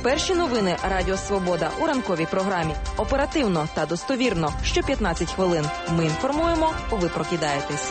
Перші новини Радіо Свобода у ранковій програмі. Оперативно та достовірно. Що 15 хвилин. Ми інформуємо, ви прокидаєтесь.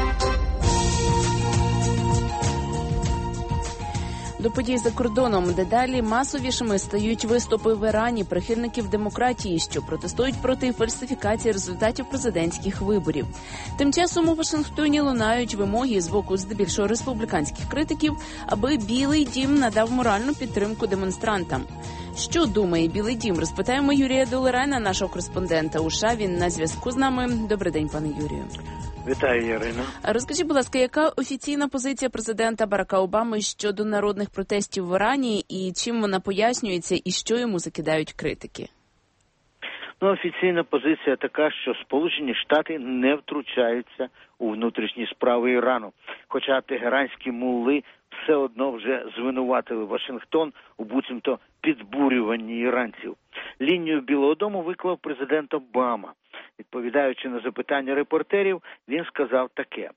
До подій за кордоном, дедалі масовішими стають виступи в Ірані прихильників демократії, що протестують проти фальсифікації результатів президентських виборів. Тим часом у Вашингтоні лунають вимоги з боку здебільшого республіканських критиків, аби Білий дім надав моральну підтримку демонстрантам. Що думає Білий дім? Розпитаємо Юрія Долерена, нашого кореспондента у США. Він на зв'язку з нами. Добрий день, пане Юрію. Вітаю, Ірина. Розкажіть, будь ласка, яка офіційна позиція президента Барака Обами щодо народних протестів в Ірані, і чим вона пояснюється, і що йому закидають критики? Офіційна позиція така, що Сполучені Штати не втручаються у внутрішні справи Ірану. Хоча тегеранські мулли все одно вже звинуватили Вашингтон у буцімто підбурюванні іранців. Лінію Білого дому виклав президент Обама. Відповідаючи на запитання репортерів, він сказав таке.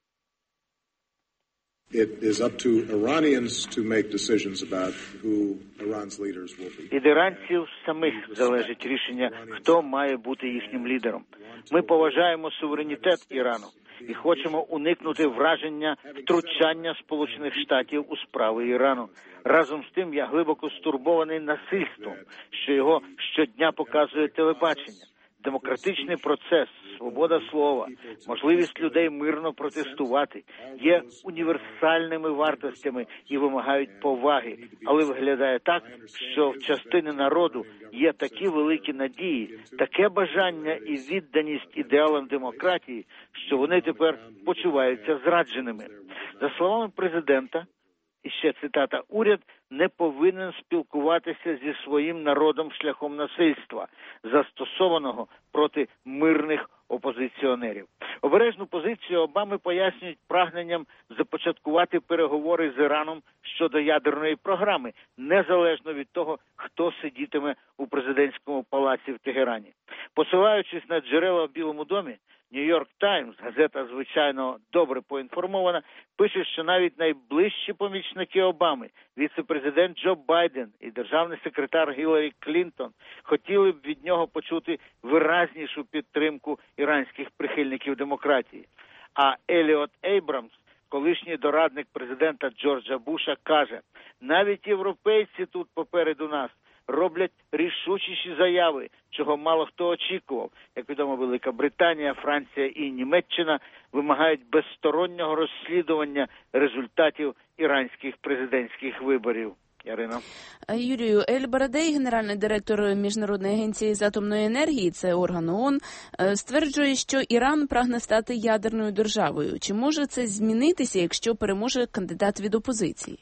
Від іранців самих залежить рішення, хто має бути їхнім лідером. Ми поважаємо суверенітет Ірану і хочемо уникнути враження втручання Сполучених Штатів у справи Ірану. Разом з тим я глибоко стурбований насильством, що його щодня показує телебачення. Демократичний процес, свобода слова, можливість людей мирно протестувати є універсальними вартостями і вимагають поваги. Але виглядає так, що в частини народу є такі великі надії, таке бажання і відданість ідеалам демократії, що вони тепер почуваються зрадженими. За словами президента, і ще цитата, уряд не повинен спілкуватися зі своїм народом шляхом насильства, застосованого проти мирних опозиціонерів. Обережну позицію Обами пояснюють прагненням започаткувати переговори з Іраном щодо ядерної програми, незалежно від того, хто сидітиме у президентському палаці в Тегерані. Посилаючись на джерела в Білому домі, Нью-Йорк Таймс, газета, звичайно, добре поінформована, пише, що навіть найближчі помічники Обами, віце-президент Джо Байден і державний секретар Гіларі Клінтон, хотіли б від нього почути виразнішу підтримку іранських прихильників демократії. А Еліот Ейбрамс, колишній дорадник президента Джорджа Буша, каже, навіть європейці тут попереду нас роблять рішучіші заяви, чого мало хто очікував. Як відомо, Велика Британія, Франція і Німеччина вимагають безстороннього розслідування результатів іранських президентських виборів. Ярина. Юрію, Ель Барадей, генеральний директор Міжнародної агенції з атомної енергії, це орган ООН, стверджує, що Іран прагне стати ядерною державою. Чи може це змінитися, якщо переможе кандидат від опозиції?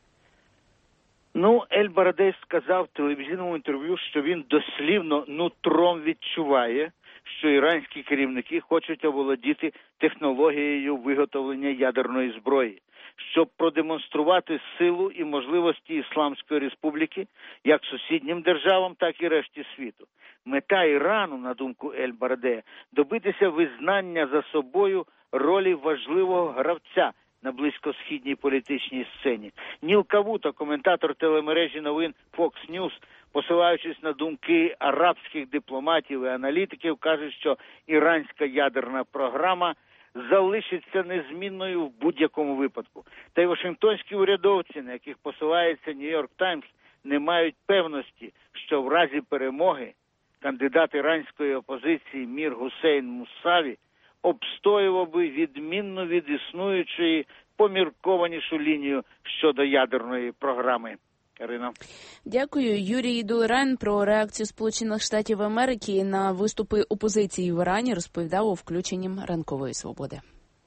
Ель Барадей сказав в телевізійному інтерв'ю, що він дослівно нутром відчуває, що іранські керівники хочуть оволодіти технологією виготовлення ядерної зброї, щоб продемонструвати силу і можливості Ісламської Республіки як сусіднім державам, так і решті світу. Мета Ірану, на думку Ель Барадея, добитися визнання за собою ролі важливого гравця на близькосхідній політичній сцені. Ніл Кавуто, коментатор телемережі новин Fox News, посилаючись на думки арабських дипломатів і аналітиків, каже, що іранська ядерна програма залишиться незмінною в будь-якому випадку. Та й вашингтонські урядовці, на яких посилається Нью-Йорк Таймс, не мають певності, що в разі перемоги кандидат іранської опозиції Мір Гусейн Мусаві обстоював би відмінно від існуючої поміркованішу лінію щодо ядерної програми. Ірина. Дякую. Юрій Долерен про реакцію Сполучених Штатів Америки на виступи опозиції в Ірані розповідав у включенні «Ранкової свободи».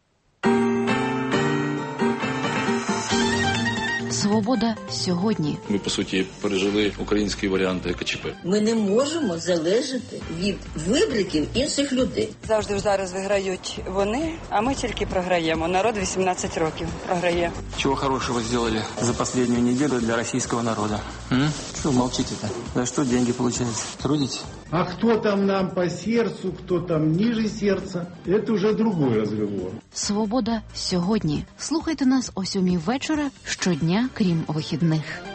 Свобода сьогодні. Ми, по суті, пережили український варіант ГКЧП. Ми не можемо залежати від вибриків інших людей. Завжди зараз виграють вони, а ми тільки програємо. Народ 18 років програє. Чего хорошего сделали за последнюю неделю для российского народа? Что вы молчите-то? За что деньги получаете? Трудитесь? А кто там нам по сердцу, кто там ниже сердца, это уже другой разговор. Свобода сьогодні. Слухайте нас о 7:00 вечора щодня, крім вихідних.